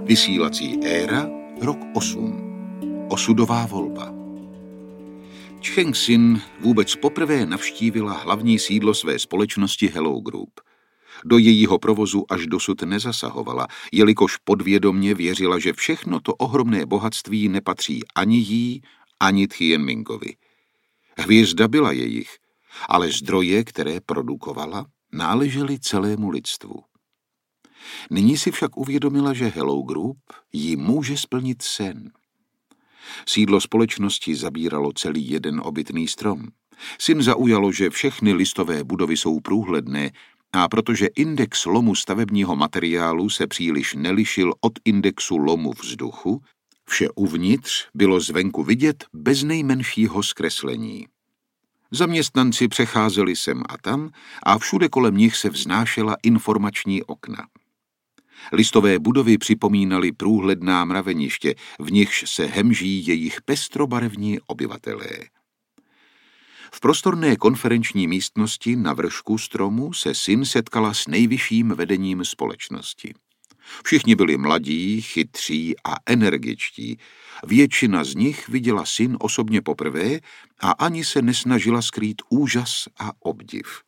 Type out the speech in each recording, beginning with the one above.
Vysílací éra, rok 8. Osudová volba. Cheng Sin vůbec poprvé navštívila hlavní sídlo své společnosti Hello Group. Do jejího provozu až dosud nezasahovala, jelikož podvědomě věřila, že všechno to ohromné bohatství nepatří ani jí, ani Tianmingovi. Hvězda byla jejich, ale zdroje, které produkovala, náležely celému lidstvu. Nyní si však uvědomila, že Hello Group jí může splnit sen. Sídlo společnosti zabíralo celý jeden obytný strom. Sin zaujalo, že všechny listové budovy jsou průhledné, a protože index lomu stavebního materiálu se příliš nelišil od indexu lomu vzduchu, vše uvnitř bylo zvenku vidět bez nejmenšího zkreslení. Zaměstnanci přecházeli sem a tam a všude kolem nich se vznášela informační okna. Listové budovy připomínaly průhledná mraveniště, v nichž se hemží jejich pestrobarevní obyvatelé. V prostorné konferenční místnosti na vršku stromu se Sin setkala s nejvyšším vedením společnosti. Všichni byli mladí, chytří a energičtí. Většina z nich viděla Sin osobně poprvé a ani se nesnažila skrýt úžas a obdiv.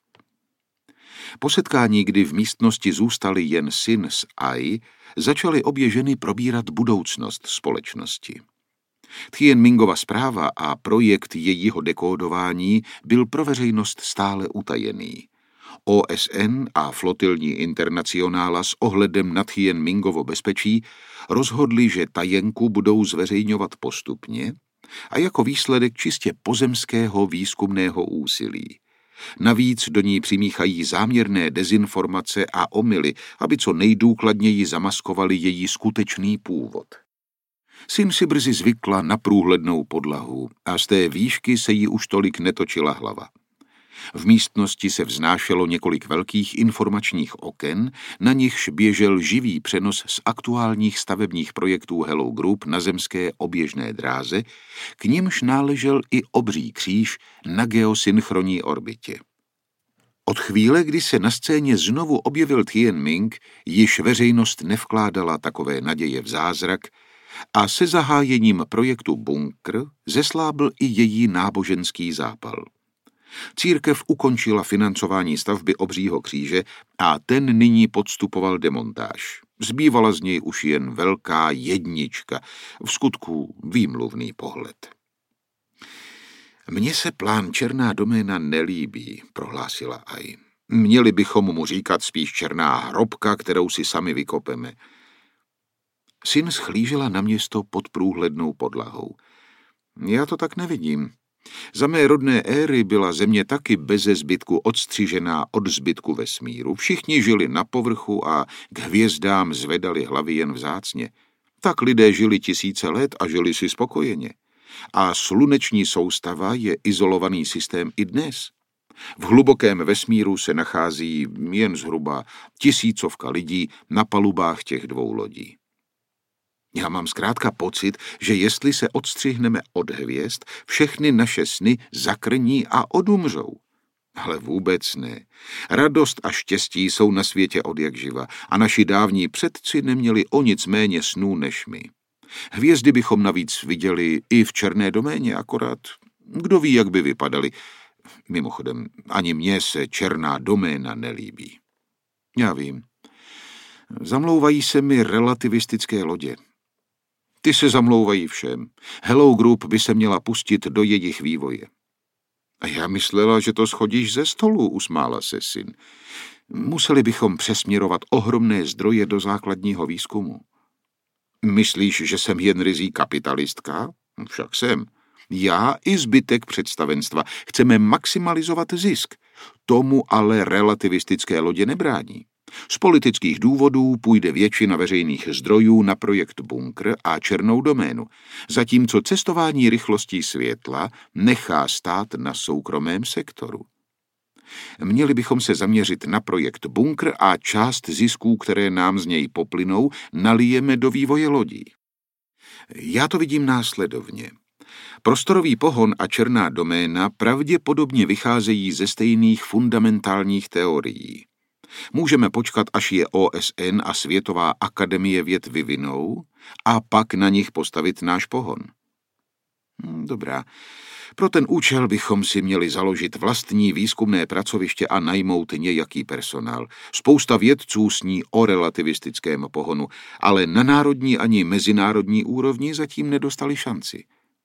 Po setkání, kdy v místnosti zůstali jen Sin s Ai, začaly obě ženy probírat budoucnost společnosti. Tianmingova zpráva a projekt jejího dekódování byl pro veřejnost stále utajený. OSN a flotilní internacionála s ohledem na Tianmingovo bezpečí rozhodli, že tajenku budou zveřejňovat postupně a jako výsledek čistě pozemského výzkumného úsilí. Navíc do ní přimíchají záměrné dezinformace a omyly, aby co nejdůkladněji zamaskovali její skutečný původ. Sin si brzy zvykla na průhlednou podlahu a z té výšky se jí už tolik netočila hlava. V místnosti se vznášelo několik velkých informačních oken, na nichž běžel živý přenos z aktuálních stavebních projektů Hello Group na zemské oběžné dráze, k nimž náležel i obří kříž na geosynchronní orbitě. Od chvíle, kdy se na scéně znovu objevil Tianming, již veřejnost nevkládala takové naděje v zázrak a se zahájením projektu Bunkr zeslábl i její náboženský zápal. Církev ukončila financování stavby obřího kříže a ten nyní podstupoval demontáž. Zbývala z něj už jen velká jednička, vskutku výmluvný pohled. Mně se plán Černá doména nelíbí, prohlásila Ai. Měli bychom mu říkat spíš černá hrobka, kterou si sami vykopeme. Sin schlížela na město pod průhlednou podlahou. Já to tak nevidím. Za mé rodné éry byla země taky beze zbytku odstřižená od zbytku vesmíru. Všichni žili na povrchu a k hvězdám zvedali hlavy jen vzácně. Tak lidé žili tisíce let a žili si spokojeně. A sluneční soustava je izolovaný systém i dnes. V hlubokém vesmíru se nachází jen zhruba 1000 lidí na palubách těch 2 lodí. Já mám zkrátka pocit, že jestli se odstřihneme od hvězd, všechny naše sny zakrní a odumřou. Ale vůbec ne. Radost a štěstí jsou na světě odjakživa a naši dávní předci neměli o nic méně snů než my. Hvězdy bychom navíc viděli i v černé doméně, akorát kdo ví, jak by vypadaly. Mimochodem, ani mně se černá doména nelíbí. Já vím. Zamlouvají se mi relativistické lodě. Ty se zamlouvají všem. Hello Group by se měla pustit do jejich vývoje. A já myslela, že to schodíš ze stolu, usmála se Sin. Museli bychom přesměrovat ohromné zdroje do základního výzkumu. Myslíš, že jsem jen ryzí kapitalistka? Však jsem. Já i zbytek představenstva chceme maximalizovat zisk. Tomu ale relativistické lodě nebrání. Z politických důvodů půjde většina veřejných zdrojů na projekt Bunkr a černou doménu, zatímco cestování rychlostí světla nechá stát na soukromém sektoru. Měli bychom se zaměřit na projekt Bunkr a část zisků, které nám z něj poplynou, nalijeme do vývoje lodí. Já to vidím následovně. Prostorový pohon a černá doména pravděpodobně vycházejí ze stejných fundamentálních teorií. Můžeme počkat, až je OSN a Světová akademie věd vyvinou a pak na nich postavit náš pohon. Dobrá. Pro ten účel bychom si měli založit vlastní výzkumné pracoviště a najmout nějaký personál. Spousta vědců sní o relativistickém pohonu, ale na národní ani mezinárodní úrovni zatím nedostali šanci.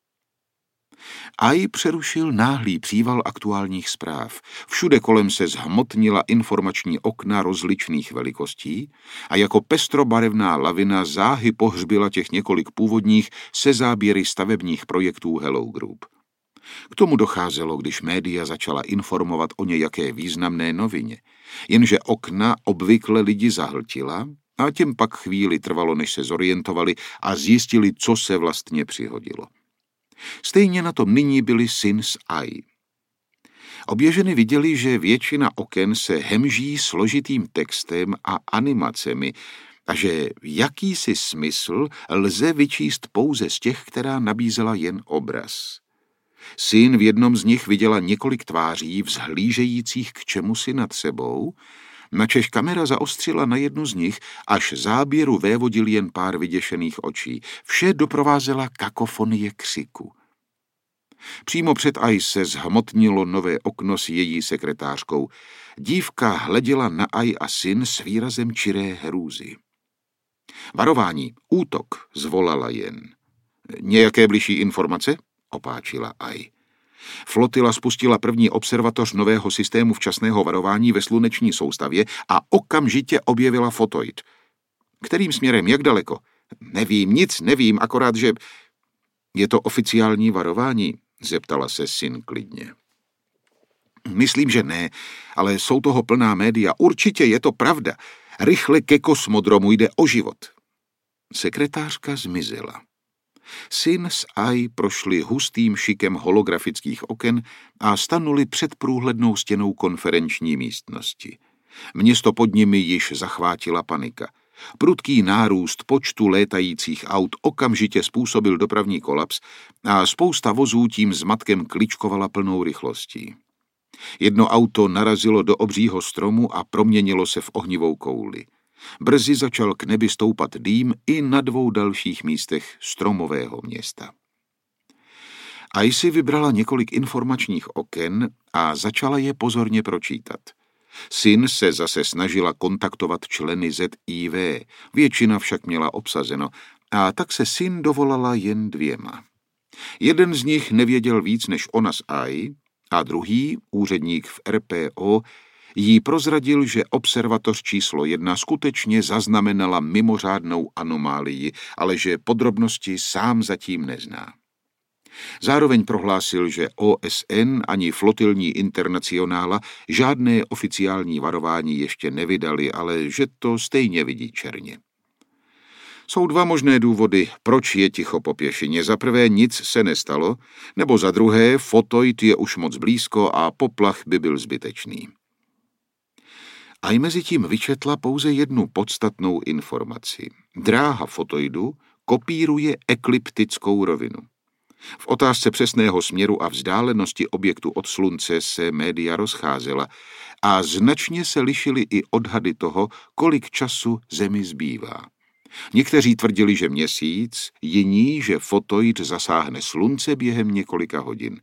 Aj přerušil náhlý příval aktuálních zpráv. Všude kolem se zhmotnila informační okna rozličných velikostí a jako pestrobarevná lavina záhy pohřbila těch několik původních se záběry stavebních projektů Hello Group. K tomu docházelo, když média začala informovat o nějaké významné novině, jenže okna obvykle lidi zahltila a těm pak chvíli trvalo, než se zorientovali a zjistili, co se vlastně přihodilo. Stejně na tom nyní byli Sin s Ai. Obě ženy viděli, že většina oken se hemží složitým textem a animacemi a že jakýsi smysl lze vyčíst pouze z těch, která nabízela jen obraz. Sin v jednom z nich viděla několik tváří vzhlížejících k čemusi nad sebou, načež kamera zaostřila na jednu z nich, až záběru vévodil jen pár vyděšených očí. Vše doprovázela kakofonie křiku. Přímo před Ai se zhmotnilo nové okno s její sekretářkou. Dívka hleděla na Ai a Sin s výrazem čiré hrůzy. Varování, útok, zvolala jen. Nějaké bližší informace? Opáčila Ai. Flotila spustila první observatoř nového systému včasného varování ve sluneční soustavě a okamžitě objevila fotoid. Kterým směrem, jak daleko? Nevím, nic nevím, akorát, že... Je to oficiální varování? Zeptala se Sin klidně. Myslím, že ne, ale jsou toho plná média. Určitě je to pravda. Rychle ke kosmodromu, jde o život. Sekretářka zmizela. Sin s Ai prošli hustým šikem holografických oken a stanuli před průhlednou stěnou konferenční místnosti. Město pod nimi již zachvátila panika. Prudký nárůst počtu létajících aut okamžitě způsobil dopravní kolaps a spousta vozů tím zmatkem kličkovala plnou rychlostí. Jedno auto narazilo do obřího stromu a proměnilo se v ohnivou kouli. Brzy začal k nebi stoupat dým i na 2 dalších místech stromového města. Ai si vybrala několik informačních oken a začala je pozorně pročítat. Sin se zase snažila kontaktovat členy ZIV, většina však měla obsazeno, a tak se Sin dovolala jen 2. Jeden z nich nevěděl víc než ona s Ai a druhý, úředník v RPO, jí prozradil, že observatoř číslo 1 skutečně zaznamenala mimořádnou anomálii, ale že podrobnosti sám zatím nezná. Zároveň prohlásil, že OSN ani flotilní internacionála žádné oficiální varování ještě nevydali, ale že to stejně vidí černě. Jsou 2 možné důvody, proč je ticho po pěšině. Za prvé, nic se nestalo, nebo za druhé, fotoid je už moc blízko a poplach by byl zbytečný. A i mezi tím vyčetla pouze jednu podstatnou informaci. Dráha fotoidu kopíruje ekliptickou rovinu. V otázce přesného směru a vzdálenosti objektu od slunce se média rozcházela a značně se lišily i odhady toho, kolik času Zemi zbývá. Někteří tvrdili, že měsíc, jiní, že fotoid zasáhne slunce během několika hodin.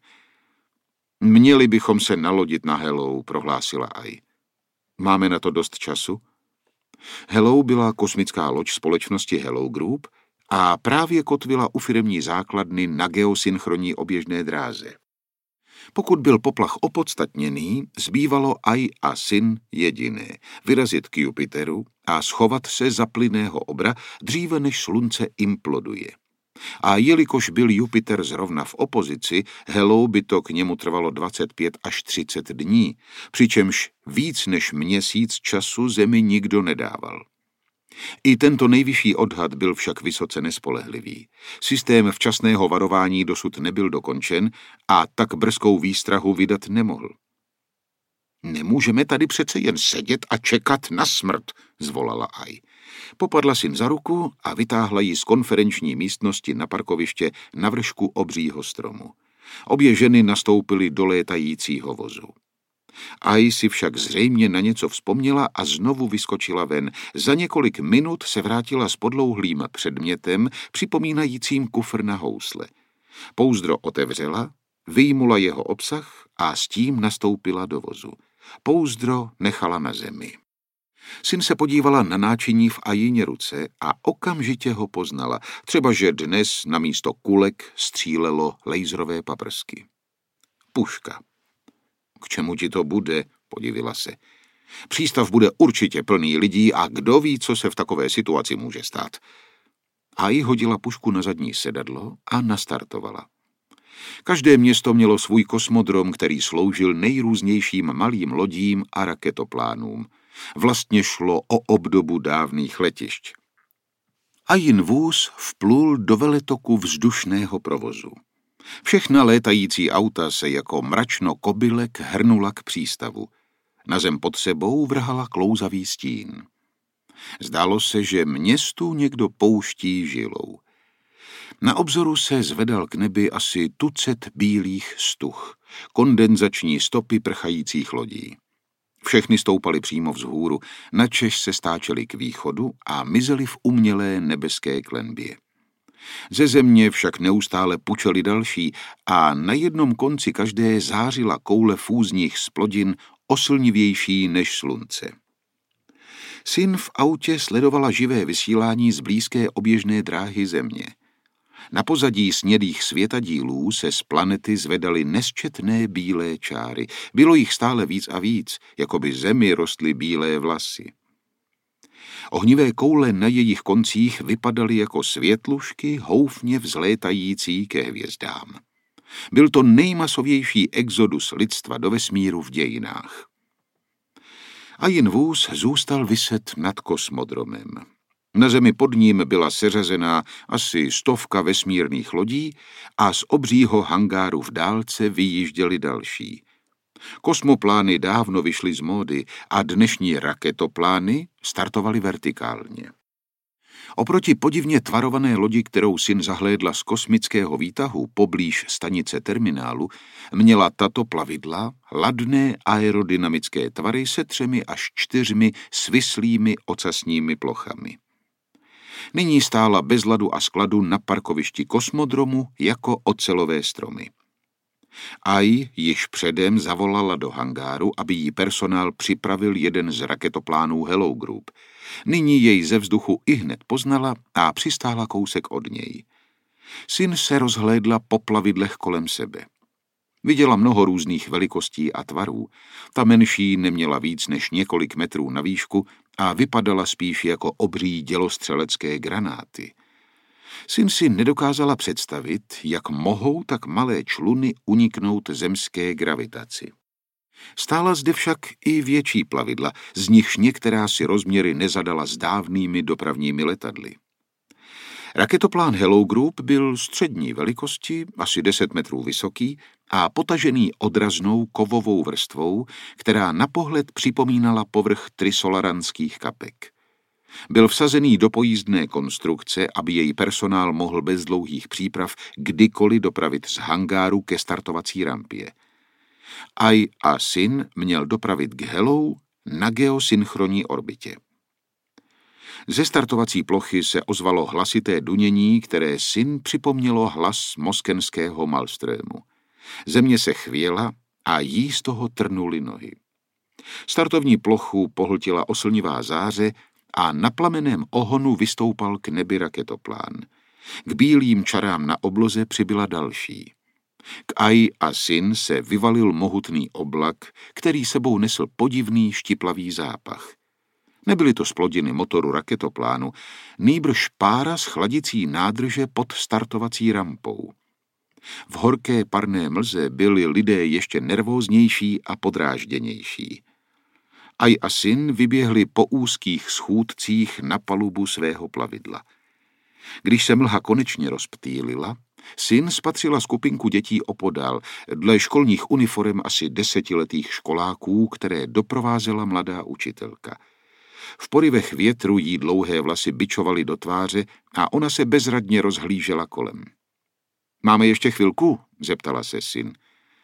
Měli bychom se nalodit na Hello, prohlásila Ai. Máme na to dost času? Hello byla kosmická loď společnosti Hello Group a právě kotvila u firemní základny na geosynchronní oběžné dráze. Pokud byl poplach opodstatněný, zbývalo Ai a Sin jediné – vyrazit k Jupiteru a schovat se za plynného obra dříve než slunce imploduje. A jelikož byl Jupiter zrovna v opozici, Hello by to k němu trvalo 25 až 30 dní, přičemž víc než měsíc času Zemi nikdo nedával. I tento nejvyšší odhad byl však vysoce nespolehlivý. Systém včasného varování dosud nebyl dokončen a tak brzkou výstrahu vydat nemohl. Nemůžeme tady přece jen sedět a čekat na smrt, zvolala Ai. Popadla Sin za ruku a vytáhla ji z konferenční místnosti na parkoviště na vršku obřího stromu. Obě ženy nastoupily do létajícího vozu. Ai si však zřejmě na něco vzpomněla a znovu vyskočila ven. Za několik minut se vrátila s podlouhlým předmětem, připomínajícím kufr na housle. Pouzdro otevřela, vyjmula jeho obsah a s tím nastoupila do vozu. Pouzdro nechala na zemi. Syn se podívala na náčiní v Aiině ruce a okamžitě ho poznala, třeba že dnes na místo kulek střílelo laserové paprsky. Puška. K čemu ti to bude, podivila se. Přístav bude určitě plný lidí a kdo ví, co se v takové situaci může stát. Ai hodila pušku na zadní sedadlo a nastartovala. Každé město mělo svůj kosmodrom, který sloužil nejrůznějším malým lodím a raketoplánům. Vlastně šlo o obdobu dávných letišť. Aiin vůz vplul do veletoku vzdušného provozu. Všechna létající auta se jako mračno kobylek hrnula k přístavu. Na zem pod sebou vrhala klouzavý stín. Zdálo se, že městu někdo pouští žilou. Na obzoru se zvedal k nebi asi tucet bílých stuh, kondenzační stopy prchajících lodí. Všechny stoupaly přímo vzhůru, načež se stáčely k východu a mizely v umělé nebeské klenbě. Ze země však neustále pučely další a na jednom konci každé zářila koule fúzních splodin oslnivější než slunce. Syn v autě sledovala živé vysílání z blízké oběžné dráhy země. Na pozadí snědých světadílů se z planety zvedaly nesčetné bílé čáry. Bylo jich stále víc a víc, jako by zemi rostly bílé vlasy. Ohnivé koule na jejich koncích vypadaly jako světlušky houfně vzlétající ke hvězdám. Byl to nejmasovější exodus lidstva do vesmíru v dějinách. Aiin vůz zůstal viset nad kosmodromem. Na zemi pod ním byla seřazená asi 100 vesmírných lodí a z obřího hangáru v dálce vyjížděly další. Kosmoplány dávno vyšly z módy a dnešní raketoplány startovaly vertikálně. Oproti podivně tvarované lodi, kterou syn zahlédla z kosmického výtahu poblíž stanice terminálu, měla tato plavidla ladné aerodynamické tvary se 3 až 4 svislými ocasními plochami. Nyní stála bez ladu a skladu na parkovišti kosmodromu jako ocelové stromy. Ai již předem zavolala do hangáru, aby jí personál připravil jeden z raketoplánů Hello Group. Nyní jej ze vzduchu ihned poznala a přistála kousek od něj. Syn se rozhlédla po plavidlech kolem sebe. Viděla mnoho různých velikostí a tvarů. Ta menší neměla víc než několik metrů na výšku a vypadala spíš jako obří dělostřelecké granáty. Syn si nedokázala představit, jak mohou tak malé čluny uniknout zemské gravitaci. Stála zde však i větší plavidla, z nichž některá si rozměry nezadala s dávnými dopravními letadly. Raketoplán Hello Group byl střední velikosti, asi 10 metrů vysoký a potažený odraznou kovovou vrstvou, která na pohled připomínala povrch trisolaranských kapek. Byl vsazený do pojízdné konstrukce, aby její personál mohl bez dlouhých příprav kdykoliv dopravit z hangáru ke startovací rampě. Ai a syn měl dopravit k Hello na geosynchronní orbitě. Ze startovací plochy se ozvalo hlasité dunění, které syn připomnělo hlas moskenského Malstrému. Země se chvěla a jí z toho trnuly nohy. Startovní plochu pohltila oslnivá záře a na plamenném ohonu vystoupal k nebi raketoplán. K bílým čarám na obloze přibyla další. K Ai a syn se vyvalil mohutný oblak, který sebou nesl podivný štiplavý zápach. Nebyly to splodiny motoru raketoplánu, nýbrž pára z chladicí nádrže pod startovací rampou. V horké parné mlze byli lidé ještě nervóznější a podrážděnější. Ai a syn vyběhli po úzkých schůdcích na palubu svého plavidla. Když se mlha konečně rozptýlila, syn spatřila skupinku dětí opodál, dle školních uniforem asi 10letých školáků, které doprovázela mladá učitelka. V porivech větru jí dlouhé vlasy bičovaly do tváře a ona se bezradně rozhlížela kolem. Máme ještě chvilku? Zeptala se syn.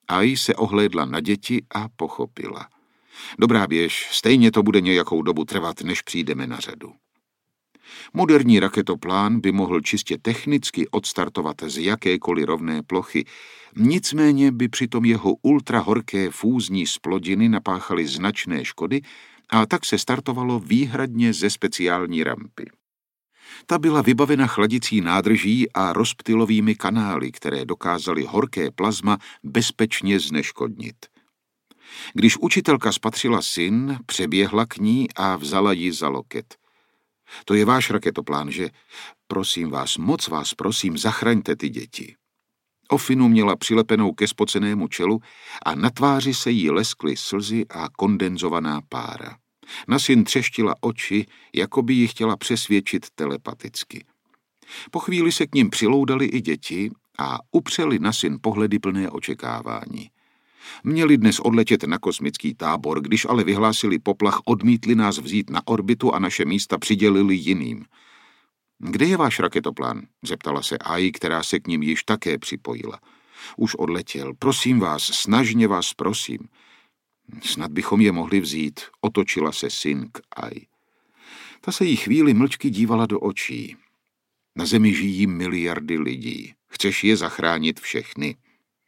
Ai se ohlédla na děti a pochopila. Dobrá, běž, stejně to bude nějakou dobu trvat, než přijdeme na řadu. Moderní raketoplán by mohl čistě technicky odstartovat z jakékoliv rovné plochy, nicméně by přitom jeho ultrahorké fúzní zplodiny napáchaly značné škody a tak se startovalo výhradně ze speciální rampy. Ta byla vybavena chladicí nádrží a rozptylovými kanály, které dokázaly horké plazma bezpečně zneškodnit. Když učitelka spatřila syn, přeběhla k ní a vzala ji za loket. To je váš raketoplán, že? Prosím vás, moc vás prosím, zachraňte ty děti. Ofinu měla přilepenou ke spocenému čelu a na tváři se jí leskly slzy a kondenzovaná pára. Na syn třeštila oči, jako by ji chtěla přesvědčit telepaticky. Po chvíli se k nim přiloudali i děti a upřeli na syn pohledy plné očekávání. Měli dnes odletět na kosmický tábor, když ale vyhlásili poplach, odmítli nás vzít na orbitu a naše místa přidělili jiným. Kde je váš raketoplán? Zeptala se Ai, která se k ním již také připojila. Už odletěl. Prosím vás, snažně vás prosím. Snad bychom je mohli vzít, otočila se syn k Ai. Ta se jí chvíli mlčky dívala do očí. Na zemi žijí miliardy lidí. Chceš je zachránit všechny?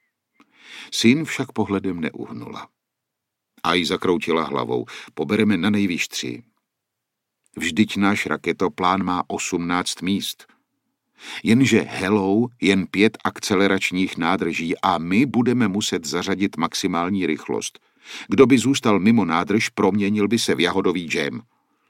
Syn však pohledem neuhnula. Ai zakroutila hlavou. Pobereme na nejvýš 3. Vždyť náš raketoplán má 18 míst. Jenže Hello jen 5 akceleračních nádrží a my budeme muset zařadit maximální rychlost. Kdo by zůstal mimo nádrž, proměnil by se v jahodový džem.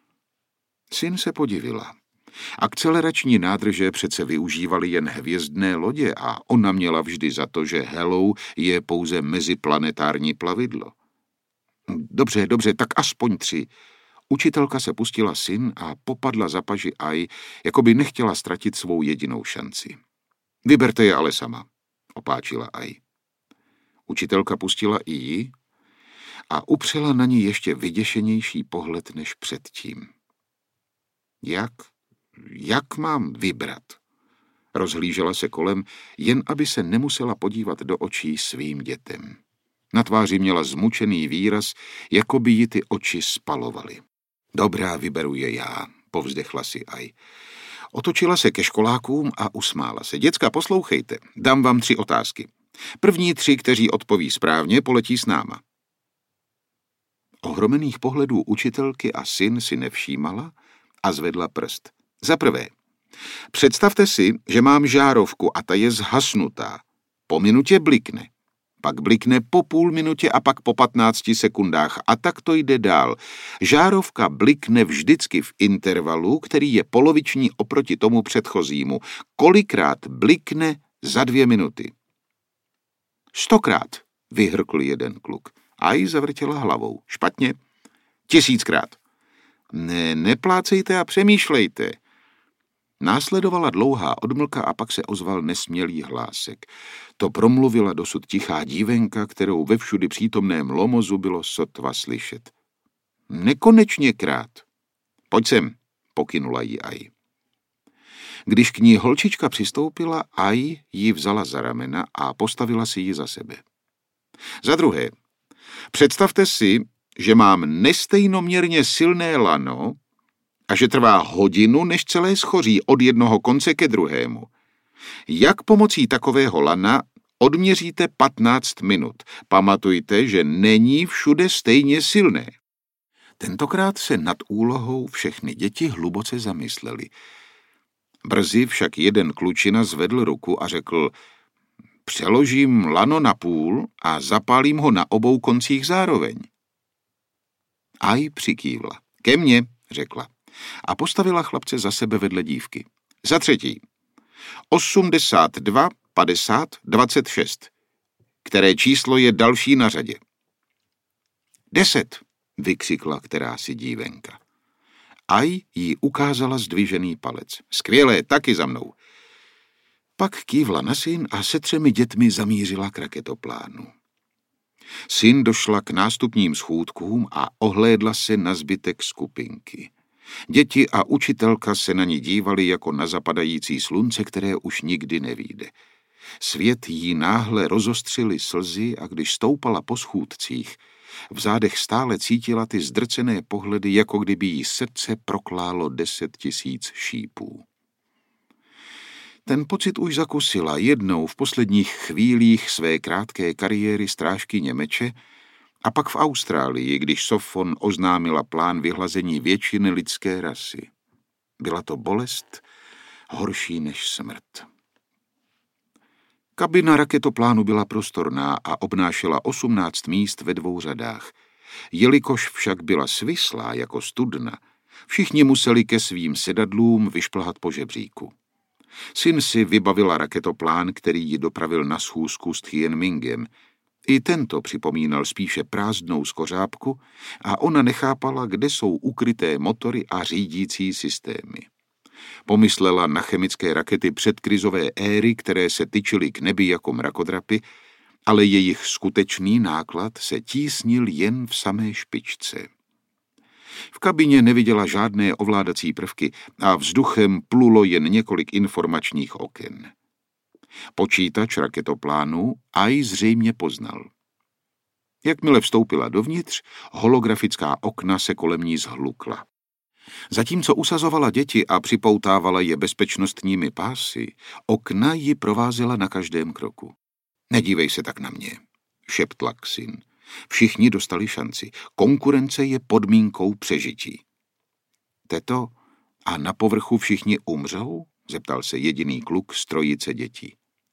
Syn se podivila. Akcelerační nádrže přece využívaly jen hvězdné lodě a ona měla vždy za to, že Hello je pouze meziplanetární plavidlo. Dobře, tak aspoň 3. Učitelka se pustila syn a popadla za paži Ai, jako by nechtěla ztratit svou jedinou šanci. Vyberte je ale sama, opáčila Ai. Učitelka pustila i ji a upřela na ní ještě vyděšenější pohled než předtím. Jak mám vybrat? Rozhlížela se kolem, jen aby se nemusela podívat do očí svým dětem. Na tváři měla zmučený výraz, jako by ji ty oči spalovaly. Dobrá, vyberu je já, povzdechla si Ai. Otočila se ke školákům a usmála se. Děcka, poslouchejte, dám vám 3 otázky. První 3, kteří odpoví správně, poletí s náma. Ohromených pohledů učitelky a syn si nevšímala a zvedla prst. Za prvé, představte si, že mám žárovku a ta je zhasnutá. Po minutě blikne. Pak blikne po půl minutě a pak po 15 sekundách a tak to jde dál. Žárovka blikne vždycky v intervalu, který je poloviční oproti tomu předchozímu. Kolikrát blikne za 2 minuty? 100krát, vyhrkl jeden kluk. Ai zavrtěla hlavou. Špatně. 1000krát. Ne, neplácejte a přemýšlejte. Následovala dlouhá odmlka a pak se ozval nesmělý hlásek. To promluvila dosud tichá dívenka, kterou ve všudy přítomném lomozu bylo sotva slyšet. Nekonečněkrát. Pojď sem, pokynula jí Ai. Když k ní holčička přistoupila, Ai ji vzala za ramena a postavila si ji za sebe. Za druhé, představte si, že mám nestejnoměrně silné lano a že trvá hodinu, než celé schoří od jednoho konce ke druhému. Jak pomocí takového lana odměříte 15 minut? Pamatujte, že není všude stejně silné. Tentokrát se nad úlohou všechny děti hluboce zamysleli. Brzy však jeden klučina zvedl ruku a řekl: přeložím lano na půl a zapálím ho na obou koncích zároveň. Ai přikývla. Ke mně, řekla. A postavila chlapce za sebe vedle dívky. Za třetí. 82, 50, 26. Které číslo je další na řadě? 10, vykřikla kterási dívenka. Ai jí ukázala zdvižený palec. Skvělé, taky za mnou. Pak kývla na syn a se 3 dětmi zamířila k raketoplánu. Syn došla k nástupním schůdkům a ohlédla se na zbytek skupinky. Děti a učitelka se na ní dívali jako na zapadající slunce, které už nikdy nevyjde. Svět jí náhle rozostřily slzy a když stoupala po schůdcích, v zádech stále cítila ty zdrcené pohledy, jako kdyby jí srdce proklálo 10 000 šípů. Ten pocit už zakusila jednou v posledních chvílích své krátké kariéry strážkyně meče a pak v Austrálii, když Sofon oznámila plán vyhlazení většiny lidské rasy. Byla to bolest horší než smrt. Kabina raketoplánu byla prostorná a obnášela 18 míst ve 2 řadách. Jelikož však byla svislá jako studna, všichni museli ke svým sedadlům vyšplhat po žebříku. Syn si vybavila raketoplán, který ji dopravil na schůzku s Tien Mingem. I tento připomínal spíše prázdnou skořápku a ona nechápala, kde jsou ukryté motory a řídící systémy. Pomyslela na chemické rakety předkrizové éry, které se tyčily k nebi jako mrakodrapy, ale jejich skutečný náklad se tísnil jen v samé špičce. V kabině neviděla žádné ovládací prvky a vzduchem plulo jen několik informačních oken. Počítač raketoplánu Ai zřejmě poznal. Jakmile vstoupila dovnitř, holografická okna se kolem ní zhlukla. Zatímco usazovala děti a připoutávala je bezpečnostními pásy, okna ji provázela na každém kroku. Nedívej se tak na mě, šeptla syn. Všichni dostali šanci. Konkurence je podmínkou přežití. Teto, a na povrchu všichni umřou? Zeptal se jediný kluk z trojice dětí.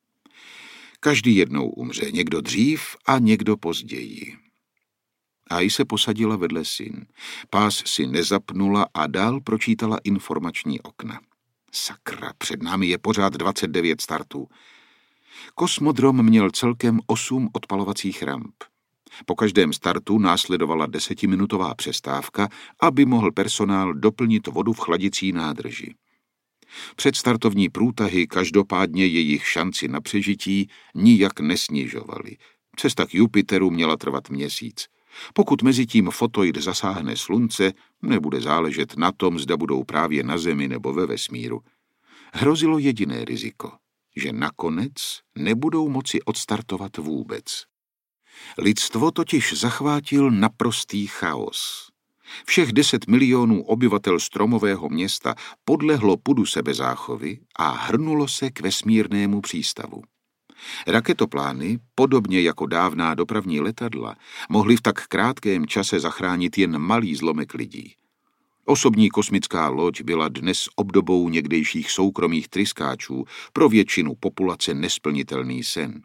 Každý jednou umře, někdo dřív a někdo později. Ai se posadila vedle syn. Pás si nezapnula a dál pročítala informační okna. Sakra, před námi je pořád 29 startů. Kosmodrom měl celkem 8 odpalovacích ramp. Po každém startu následovala 10minutová přestávka, aby mohl personál doplnit vodu v chladicí nádrži. Předstartovní průtahy každopádně jejich šanci na přežití nijak nesnižovaly. Cesta k Jupiteru měla trvat měsíc. Pokud mezitím fotoid zasáhne slunce, nebude záležet na tom, zda budou právě na Zemi nebo ve vesmíru. Hrozilo jediné riziko, že nakonec nebudou moci odstartovat vůbec. Lidstvo totiž zachvátil naprostý chaos. Všech 10 milionů obyvatel stromového města podlehlo pudu sebezáchovy a hrnulo se k vesmírnému přístavu. Raketoplány, podobně jako dávná dopravní letadla, mohly v tak krátkém čase zachránit jen malý zlomek lidí. Osobní kosmická loď byla dnes obdobou někdejších soukromých tryskáčů, pro většinu populace nesplnitelný sen.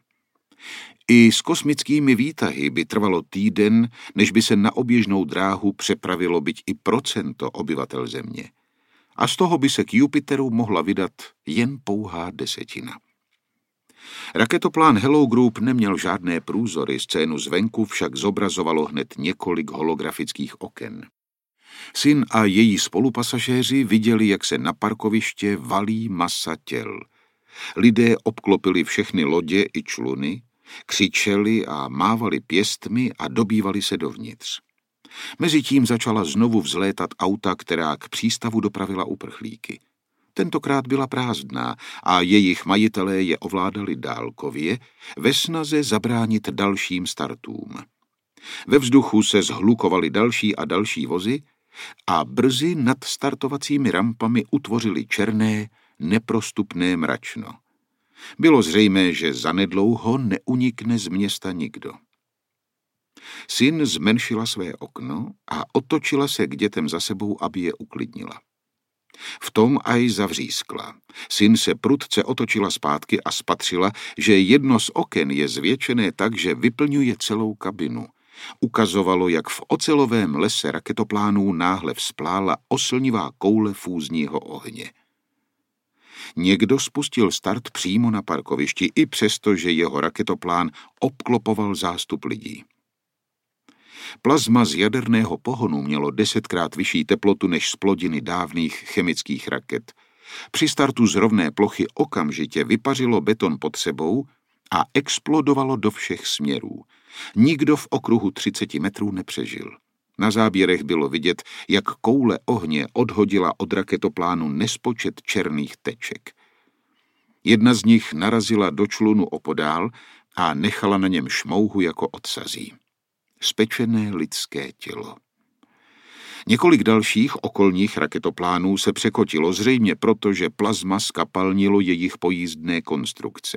I s kosmickými výtahy by trvalo týden, než by se na oběžnou dráhu přepravilo byť i procento obyvatel Země. A z toho by se k Jupiteru mohla vydat jen pouhá 10. Raketoplán Hello Group neměl žádné průzory, scénu zvenku však zobrazovalo hned několik holografických oken. Syn a její spolupasažéři viděli, jak se na parkoviště valí masa těl. Lidé obklopili všechny lodě i čluny, křičeli a mávali pěstmi a dobývali se dovnitř. Mezitím začala znovu vzlétat auta, která k přístavu dopravila uprchlíky. Tentokrát byla prázdná a jejich majitelé je ovládali dálkově ve snaze zabránit dalším startům. Ve vzduchu se zhlukovaly další a další vozy a brzy nad startovacími rampami utvořili černé, neprostupné mračno. Bylo zřejmé, že zanedlouho neunikne z města nikdo. Syn zmenšila své okno a otočila se k dětem za sebou, aby je uklidnila. V tom Ai zavřískla. Syn se prudce otočila zpátky a spatřila, že jedno z oken je zvětšené tak, že vyplňuje celou kabinu. Ukazovalo, jak v ocelovém lese raketoplánů náhle vzplála oslnivá koule fúzního ohně. Někdo spustil start přímo na parkovišti, i přesto, že jeho raketoplán obklopoval zástup lidí. Plazma z jaderného pohonu mělo 10krát vyšší teplotu než z plodiny dávných chemických raket. Při startu z rovné plochy okamžitě vypařilo beton pod sebou a explodovalo do všech směrů. Nikdo v okruhu 30 metrů nepřežil. Na záběrech bylo vidět, jak koule ohně odhodila od raketoplánu nespočet černých teček. Jedna z nich narazila do člunu opodál a nechala na něm šmouhu jako odsazí. Spečené lidské tělo. Několik dalších okolních raketoplánů se překotilo zřejmě proto, že plazma skapalnilo jejich pojízdné konstrukce.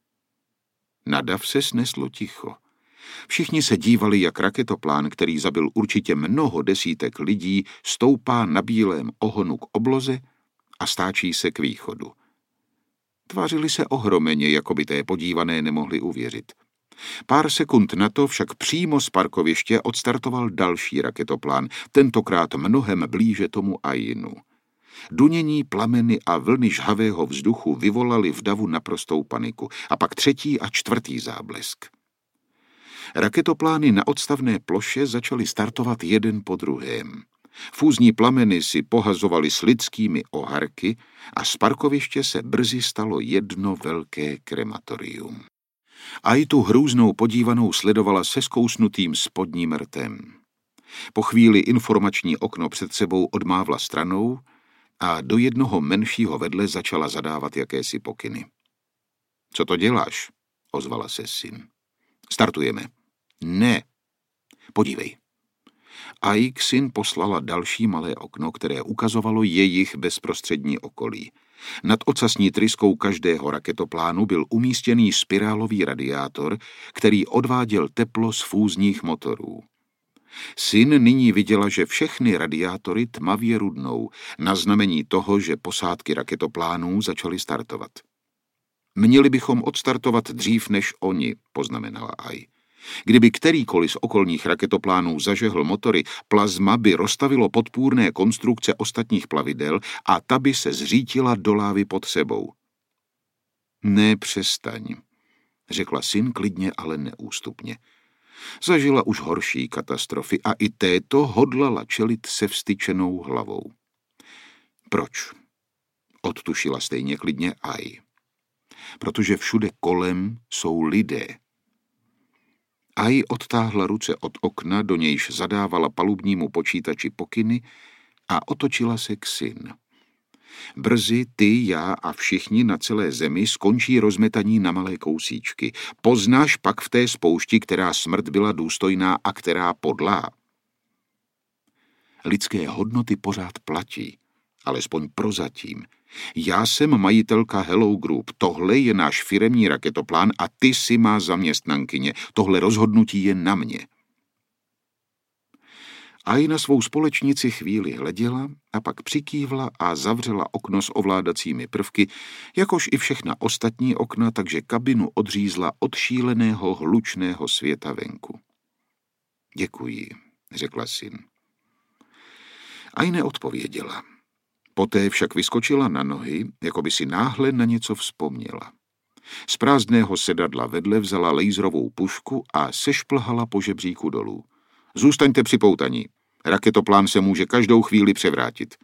Na dav se sneslo ticho. Všichni se dívali, jak raketoplán, který zabil určitě mnoho desítek lidí, stoupá na bílém ohonu k obloze a stáčí se k východu. Tvářili se ohromeně, jako by té podívané nemohli uvěřit. Pár sekund na to však přímo z parkoviště odstartoval další raketoplán, tentokrát mnohem blíže tomu Ainu. Dunění, plameny a vlny žhavého vzduchu vyvolali v davu naprostou paniku a pak třetí a čtvrtý záblesk. Raketoplány na odstavné ploše začaly startovat jeden po druhém. Fúzní plameny si pohazovaly s lidskými oharky a z parkoviště se brzy stalo jedno velké krematorium. A i tu hrůznou podívanou sledovala se zkousnutým spodním rtem. Po chvíli informační okno před sebou odmávla stranou a do jednoho menšího vedle začala zadávat jakési pokyny. Co to děláš? Ozvala se syn. Startujeme. Ne. Podívej. A syn poslala další malé okno, které ukazovalo jejich bezprostřední okolí. Nad ocasní tryskou každého raketoplánu byl umístěný spirálový radiátor, který odváděl teplo z fúzních motorů. Syn nyní viděla, že všechny radiátory tmavě rudnou, na znamení toho, že posádky raketoplánů začaly startovat. Měli bychom odstartovat dřív než oni, poznamenala Ai. Kdyby kterýkoliv z okolních raketoplánů zažehl motory, plazma by roztavilo podpůrné konstrukce ostatních plavidel a ta by se zřítila do lávy pod sebou. Ne, přestaň, řekla syn klidně, ale neústupně. Zažila už horší katastrofy a i této hodlala čelit se vztyčenou hlavou. Proč? Odtušila stejně klidně Ai. Protože všude kolem jsou lidé. Ai odtáhla ruce od okna, do nějž zadávala palubnímu počítači pokyny a otočila se k synu. Brzy ty, já a všichni na celé zemi skončí rozmetaní na malé kousíčky. Poznáš pak v té spoušti, která smrt byla důstojná a která podlá. Lidské hodnoty pořád platí, alespoň prozatím. Já jsem majitelka Hello Group, tohle je náš firemní raketoplán a ty si má zaměstnankyně. Tohle rozhodnutí je na mě. Ai na svou společnici chvíli hleděla a pak přikývla a zavřela okno s ovládacími prvky, jakož i všechna ostatní okna, takže kabinu odřízla od šíleného hlučného světa venku. Děkuji, řekla syn. Ai neodpověděla. Poté však vyskočila na nohy, jako by si náhle na něco vzpomněla. Z prázdného sedadla vedle vzala laserovou pušku a sešplhala po žebříku dolů. Zůstaňte připoutaní. Raketoplán se může každou chvíli převrátit.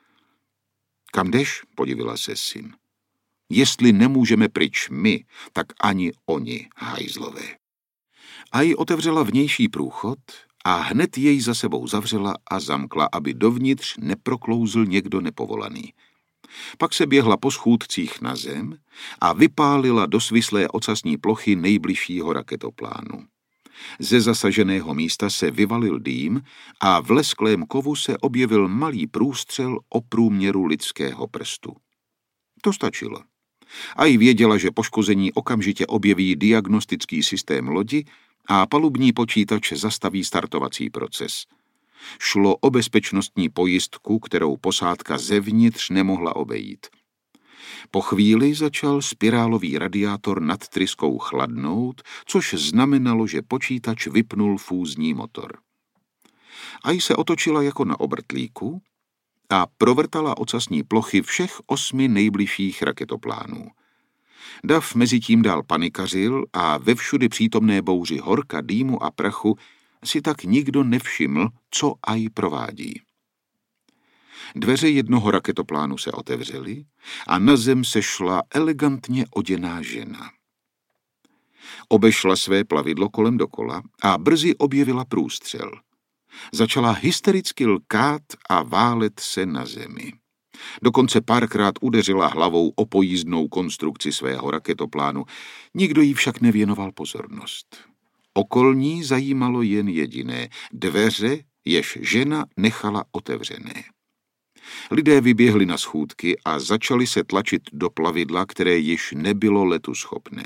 Kam jdeš? Podivila se syn. Jestli nemůžeme pryč my, tak ani oni, hajzlové. Ai otevřela vnější průchod a hned jej za sebou zavřela a zamkla, aby dovnitř neproklouzl někdo nepovolaný. Pak se běhla po schůdcích na zem a vypálila do svislé ocasní plochy nejbližšího raketoplánu. Ze zasaženého místa se vyvalil dým a v lesklém kovu se objevil malý průstřel o průměru lidského prstu. To stačilo. Ai věděla, že poškození okamžitě objeví diagnostický systém lodi a palubní počítač zastaví startovací proces. Šlo o bezpečnostní pojistku, kterou posádka zevnitř nemohla obejít. Po chvíli začal spirálový radiátor nad tryskou chladnout, což znamenalo, že počítač vypnul fúzní motor. Ai se otočila jako na obrtlíku a provrtala ocasní plochy všech 8 nejbližších raketoplánů. Dav mezitím dál panikařil a ve všudy přítomné bouři horka, dýmu a prachu si tak nikdo nevšiml, co Ai provádí. Dveře jednoho raketoplánu se otevřely a na zem sešla elegantně oděná žena. Obešla své plavidlo kolem dokola a brzy objevila průstřel. Začala hystericky lkát a válet se na zemi. Dokonce párkrát udeřila hlavou o pojízdnou konstrukci svého raketoplánu. Nikdo jí však nevěnoval pozornost. Okolní zajímalo jen jediné – dveře, jež žena nechala otevřené. Lidé vyběhli na schůdky a začali se tlačit do plavidla, které již nebylo letu schopné.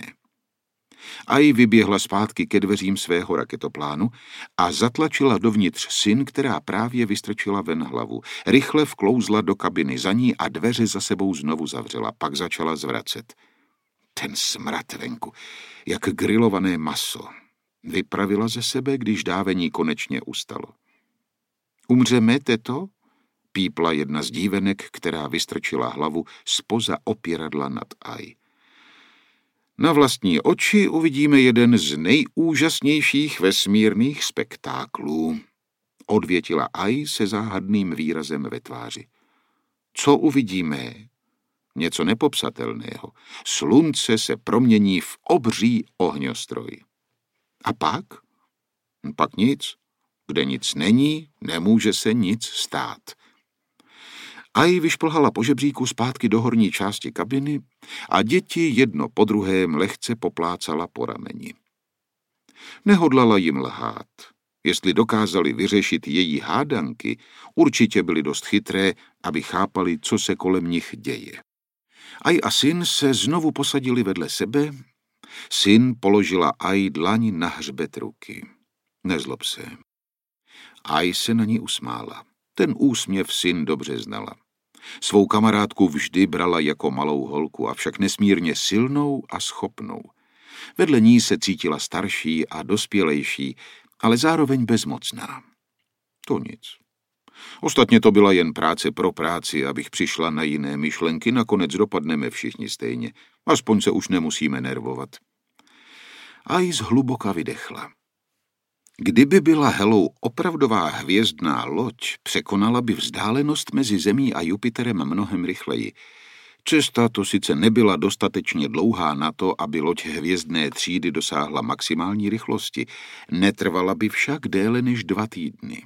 Ai vyběhla zpátky ke dveřím svého raketoplánu a zatlačila dovnitř Sin, která právě vystrčila ven hlavu. Rychle vklouzla do kabiny za ní a dveře za sebou znovu zavřela, pak začala zvracet. Ten smrad venku, jak grilované maso. Vypravila ze sebe, když dávení konečně ustalo. Umřeme, teto? Pípla jedna z dívenek, která vystrčila hlavu zpoza opěradla nad Ai. Na vlastní oči uvidíme jeden z nejúžasnějších vesmírných spektáklů, odvětila Ai se záhadným výrazem ve tváři. Co uvidíme? Něco nepopsatelného. Slunce se promění v obří ohňostroj. A pak? Pak nic. Kde nic není, nemůže se nic stát. Ai vyšplhala po žebříku zpátky do horní části kabiny a děti jedno po druhém lehce poplácala po rameni. Nehodlala jim lhát. Jestli dokázali vyřešit její hádanky, určitě byly dost chytré, aby chápali, co se kolem nich děje. Ai a Sin se znovu posadili vedle sebe. Sin položila Ai dlaň na hřbet ruky. Nezlob se. Ai se na ní usmála. Ten úsměv Sin dobře znala. Svou kamarádku vždy brala jako malou holku, avšak nesmírně silnou a schopnou. Vedle ní se cítila starší a dospělejší, ale zároveň bezmocná. To nic. Ostatně to byla jen práce pro práci, abych přišla na jiné myšlenky, nakonec dopadneme všichni stejně. Aspoň se už nemusíme nervovat. Ai zhluboka vydechla. Kdyby byla Hellou opravdová hvězdná loď, překonala by vzdálenost mezi Zemí a Jupiterem mnohem rychleji. Cesta to sice nebyla dostatečně dlouhá na to, aby loď hvězdné třídy dosáhla maximální rychlosti, netrvala by však déle než 2 týdny.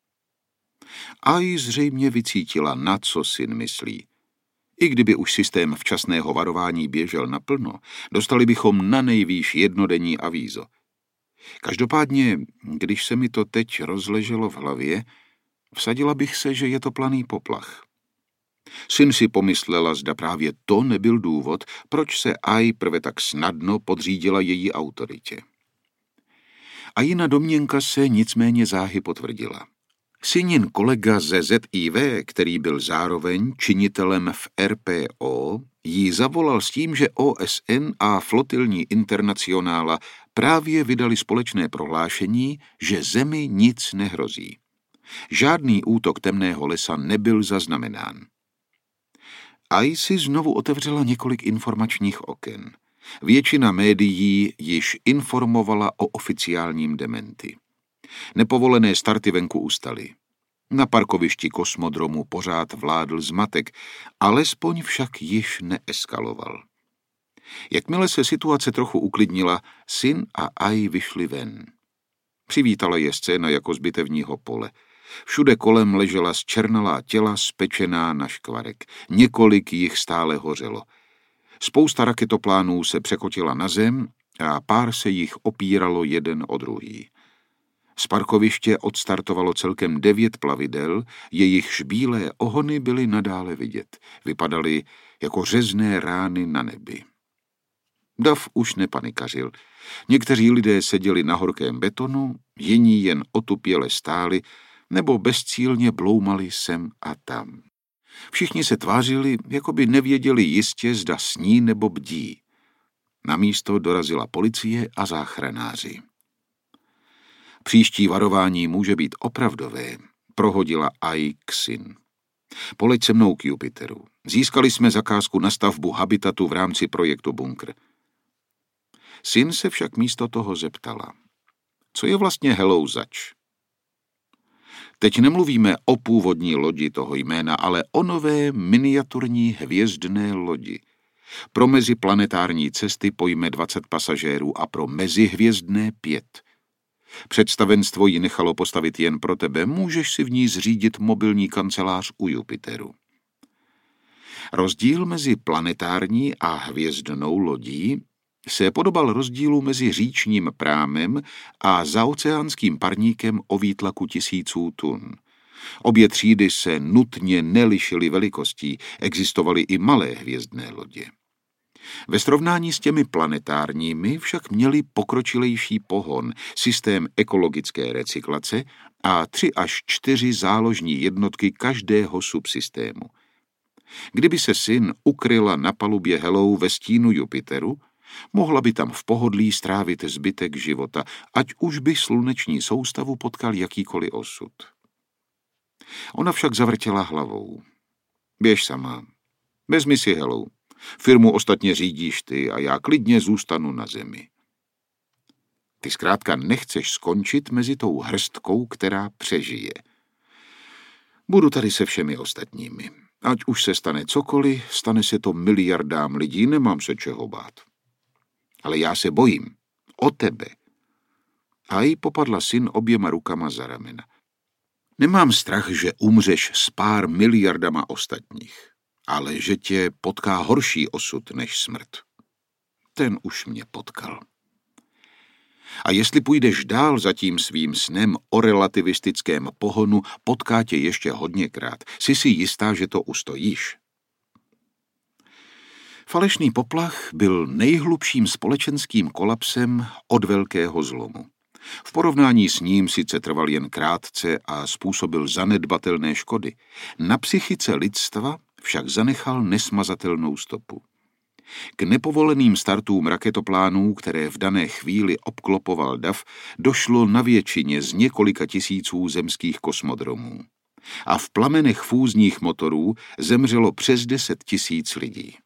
Ai zřejmě vycítila, na co Sin myslí. I kdyby už systém včasného varování běžel naplno, dostali bychom na nejvýš jednodenní avízo. Každopádně, když se mi to teď rozleželo v hlavě, vsadila bych se, že je to planý poplach. Sin si pomyslela, zda právě to nebyl důvod, proč se Ai prve tak snadno podřídila její autoritě. Aina domněnka se nicméně záhy potvrdila. Sinin kolega ze ZIV, který byl zároveň činitelem v RPO, jí zavolal s tím, že OSN a flotilní internacionála právě vydali společné prohlášení, že Zemi nic nehrozí. Žádný útok temného lesa nebyl zaznamenán. Ai si znovu otevřela několik informačních oken. Většina médií již informovala o oficiálním dementi. Nepovolené starty venku ustaly. Na parkovišti kosmodromu pořád vládl zmatek, alespoň však již neeskaloval. Jakmile se situace trochu uklidnila, Sin a Ai vyšli ven. Přivítala je scéna jako z bitevního pole. Všude kolem ležela zčernalá těla spečená na škvarek. Několik jich stále hořelo. Spousta raketoplánů se překotila na zem a pár se jich opíralo jeden o druhý. Z parkoviště odstartovalo celkem 9 plavidel, jejichž bílé ohony byly nadále vidět. Vypadaly jako řezné rány na nebi. Dav už nepanikařil. Někteří lidé seděli na horkém betonu, jiní jen otupěle stáli nebo bezcílně bloumali sem a tam. Všichni se tvářili, jako by nevěděli jistě, zda sní nebo bdí. Na místo dorazila policie a záchranáři. Příští varování může být opravdové, prohodila Ai k Sin. Poleď se mnou k Jupiteru. Získali jsme zakázku na stavbu habitatu v rámci projektu Bunkr. Sin se však místo toho zeptala. Co je vlastně Hellou zač? Teď nemluvíme o původní lodi toho jména, ale o nové miniaturní hvězdné lodi. Pro meziplanetární cesty pojme 20 pasažérů a pro mezihvězdné 5. Představenstvo ji nechalo postavit jen pro tebe, můžeš si v ní zřídit mobilní kancelář u Jupiteru. Rozdíl mezi planetární a hvězdnou lodí se podobal rozdílu mezi říčním prámem a zaoceánským parníkem o výtlaku 1000 tun. Obě třídy se nutně nelišily velikostí, existovaly i malé hvězdné lodě. Ve srovnání s těmi planetárními však měly pokročilejší pohon, systém ekologické recyklace a 3 až 4 záložní jednotky každého subsystému. Kdyby se Syn ukryla na palubě Hello ve stínu Jupiteru, mohla by tam v pohodlí strávit zbytek života, ať už by sluneční soustavu potkal jakýkoliv osud. Ona však zavrtěla hlavou. Běž sama. Vezmi si Hello. Firmu ostatně řídíš ty a já klidně zůstanu na zemi. Ty zkrátka nechceš skončit mezi tou hrstkou, která přežije. Budu tady se všemi ostatními. Ať už se stane cokoliv, stane se to miliardám lidí, nemám se čeho bát. Ale já se bojím. O tebe. A jí popadla Syn oběma rukama za ramena. Nemám strach, že umřeš s pár miliardama ostatních, ale že tě potká horší osud než smrt. Ten už mě potkal. A jestli půjdeš dál za tím svým snem o relativistickém pohonu, potká tě ještě hodněkrát. Jsi si jistá, že to ustojíš? Falešný poplach byl nejhlubším společenským kolapsem od velkého zlomu. V porovnání s ním sice trval jen krátce a způsobil zanedbatelné škody. Na psychice lidstva však zanechal nesmazatelnou stopu. K nepovoleným startům raketoplánů, které v dané chvíli obklopoval dav, došlo na většině z několika tisíců zemských kosmodromů. A v plamenech fúzních motorů zemřelo přes 10 000 lidí.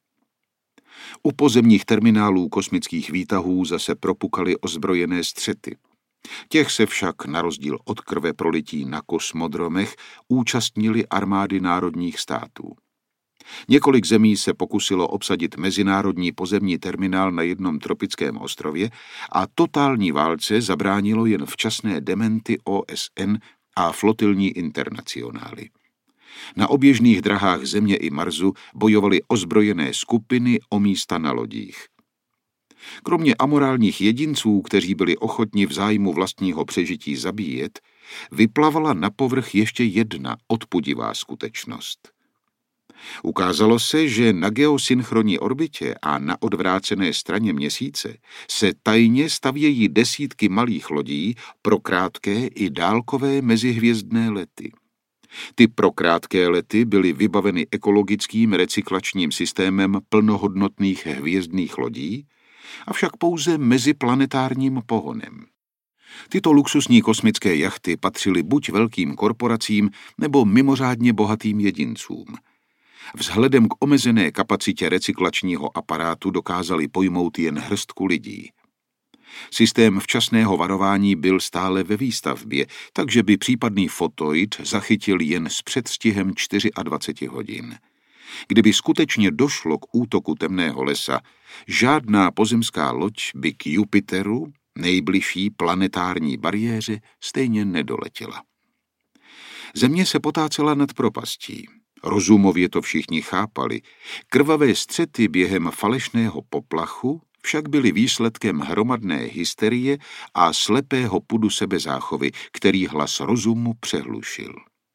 U pozemních terminálů kosmických výtahů zase propukaly ozbrojené střety. Těch se však, na rozdíl od krve prolití na kosmodromech, účastnili armády národních států. Několik zemí se pokusilo obsadit mezinárodní pozemní terminál na jednom tropickém ostrově a totální válce zabránilo jen včasné dementy OSN a flotilní internacionály. Na oběžných drahách Země i Marsu bojovaly ozbrojené skupiny o místa na lodích. Kromě amorálních jedinců, kteří byli ochotni v zájmu vlastního přežití zabíjet, vyplavala na povrch ještě jedna odpudivá skutečnost. Ukázalo se, že na geosynchronní orbitě a na odvrácené straně Měsíce se tajně stavějí desítky malých lodí pro krátké i dálkové mezihvězdné lety. Ty pro krátké lety byly vybaveny ekologickým recyklačním systémem plnohodnotných hvězdných lodí, avšak pouze meziplanetárním pohonem. Tyto luxusní kosmické jachty patřily buď velkým korporacím nebo mimořádně bohatým jedincům. Vzhledem k omezené kapacitě recyklačního aparátu dokázali pojmout jen hrstku lidí. Systém včasného varování byl stále ve výstavbě, takže by případný fotoid zachytil jen s předstihem 24 hodin. Kdyby skutečně došlo k útoku temného lesa, žádná pozemská loď by k Jupiteru, nejbližší planetární bariéře, stejně nedoletěla. Země se potácela nad propastí. Rozumově to všichni chápali. Krvavé střety během falešného poplachu však byly výsledkem hromadné hysterie a slepého pudu sebezáchovy, který hlas rozumu přehlušil.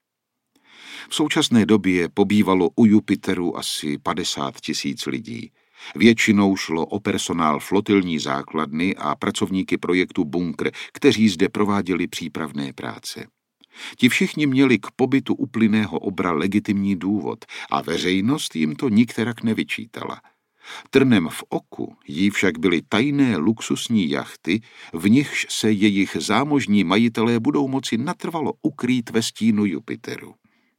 V současné době pobývalo u Jupiteru asi 50 000 lidí. Většinou šlo o personál flotilní základny a pracovníky projektu Bunkr, kteří zde prováděli přípravné práce. Ti všichni měli k pobytu u plynného obra legitimní důvod a veřejnost jim to nikterak nevyčítala. Trnem v oku jí však byly tajné luxusní jachty, v nichž se jejich zámožní majitelé budou moci natrvalo ukrýt ve stínu Jupiteru.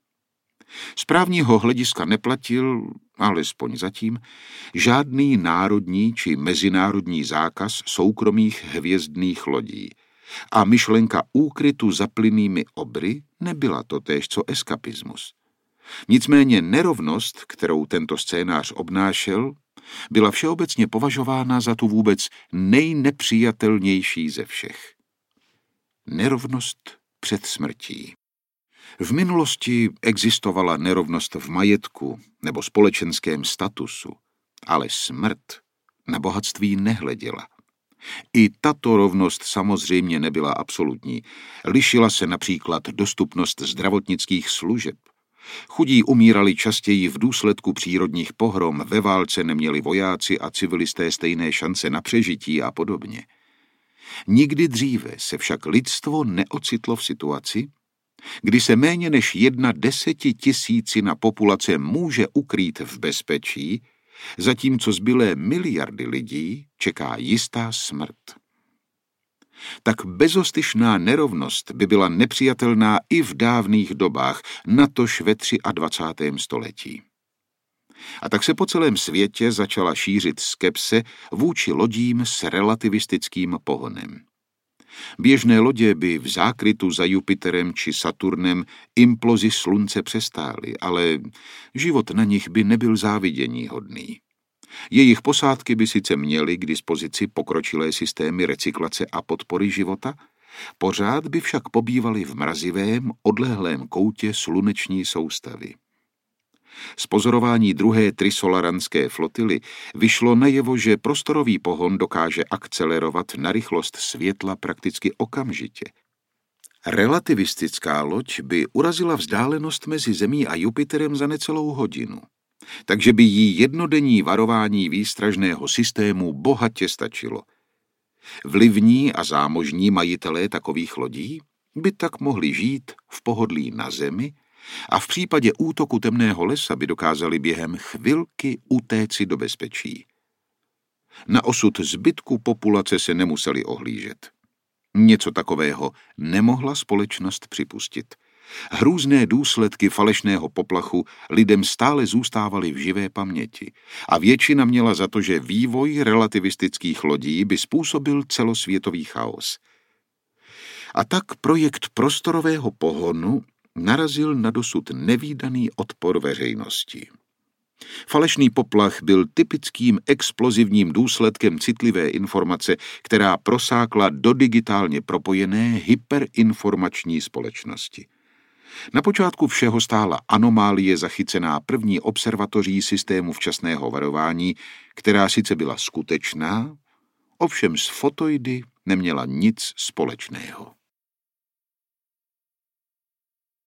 Z právního hlediska neplatil, alespoň zatím, žádný národní či mezinárodní zákaz soukromých hvězdných lodí a myšlenka úkrytu za plynnými obry nebyla totéž co eskapismus. Nicméně nerovnost, kterou tento scénář obnášel, byla všeobecně považována za tu vůbec nejnepřijatelnější ze všech. Nerovnost před smrtí. V minulosti existovala nerovnost v majetku nebo společenském statusu, ale smrt na bohatství nehleděla. I tato rovnost samozřejmě nebyla absolutní. Lišila se například dostupnost zdravotnických služeb. Chudí umírali častěji v důsledku přírodních pohrom, ve válce neměli vojáci a civilisté stejné šance na přežití a podobně. Nikdy dříve se však lidstvo neocitlo v situaci, kdy se méně než 1/10 populace může ukrýt v bezpečí, zatímco zbylé miliardy lidí čeká jistá smrt. Tak bezostyšná nerovnost by byla nepřijatelná i v dávných dobách, natož ve 23. století. A tak se po celém světě začala šířit skepse vůči lodím s relativistickým pohonem. Běžné lodě by v zákrytu za Jupiterem či Saturnem implozi slunce přestály, ale život na nich by nebyl záviděníhodný. Jejich posádky by sice měly k dispozici pokročilé systémy recyklace a podpory života, pořád by však pobývaly v mrazivém, odlehlém koutě sluneční soustavy. Z pozorování druhé trisolaranské flotily vyšlo najevo, že prostorový pohon dokáže akcelerovat na rychlost světla prakticky okamžitě. Relativistická loď by urazila vzdálenost mezi Zemí a Jupiterem za necelou hodinu, takže by jí jednodenní varování výstražného systému bohatě stačilo. Vlivní a zámožní majitelé takových lodí by tak mohli žít v pohodlí na Zemi a v případě útoku temného lesa by dokázali během chvilky utéci do bezpečí. Na osud zbytku populace se nemuseli ohlížet. Něco takového nemohla společnost připustit. Hrůzné důsledky falešného poplachu lidem stále zůstávaly v živé paměti a většina měla za to, že vývoj relativistických lodí by způsobil celosvětový chaos. A tak projekt prostorového pohonu narazil na dosud nevídaný odpor veřejnosti. Falešný poplach byl typickým explozivním důsledkem citlivé informace, která prosákla do digitálně propojené hyperinformační společnosti. Na počátku všeho stála anomálie zachycená první observatoří systému včasného varování, která sice byla skutečná, ovšem s fotoidy neměla nic společného.